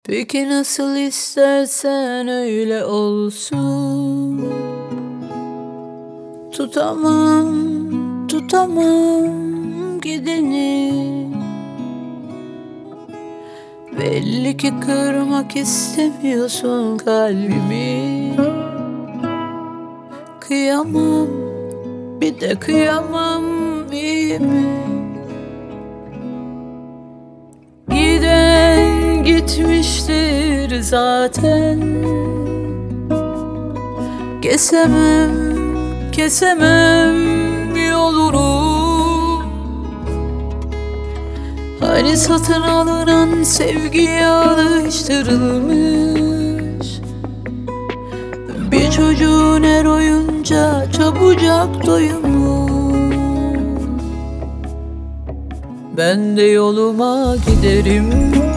Peki nasıl istersen öyle olsun. Tutamam, tutamam gideni. Belli ki kırmak istemiyorsun kalbimi. Kıyamam, bir de kıyamam, iyi mi? Giden gitmiştir zaten. Kesemem, kesemem yolunu. Hani satın alınan sevgiye alıştırılmış bir çocuğun her oyunca çabucak doyumu. Ben de yoluma giderim,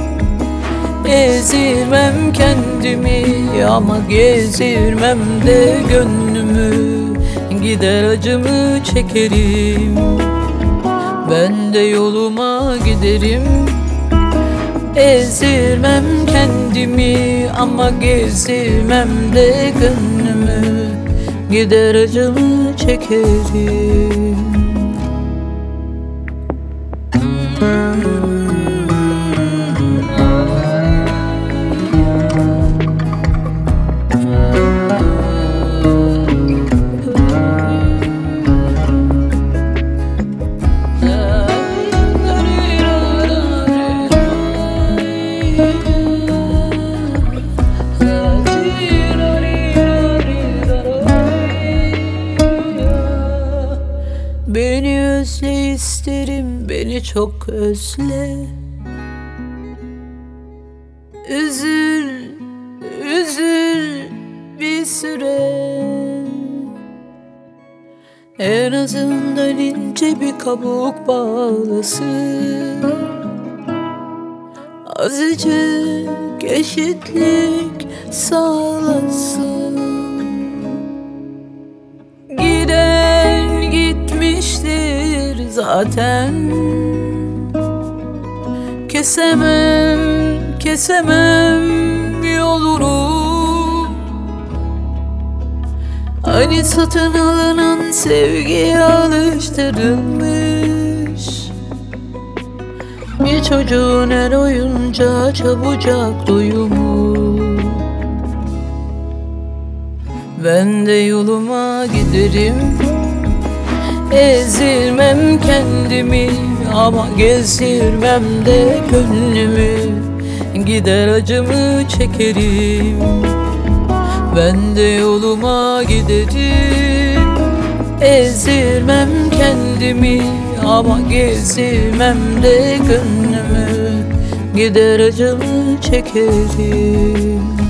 ezirmem kendimi ama gezirmem de gönlümü. Gider acımı çekerim. Ben de yoluma giderim, ezirmem kendimi ama gezirmem de gönlümü. Gider acımı çekerim. Beni özle isterim, beni çok özle. Üzül, üzül bir süre. En azından ince bir kabuk bağlasın. Azıcık eşitlik sağlasın. Giden gitmiştir zaten. Kesemem, kesemem yolunu. Hani satın alınan sevgiye alıştırılmış bir çocuğun her oyunca çabucak doyumu. Ben de yoluma giderim, ezirmem kendimi ama gezirmem de gönlümü. Gider acımı çekerim. Ben de yoluma giderim, ezirmem kendimi ama gezirmem de gönlümü. Gider acımı çekerim.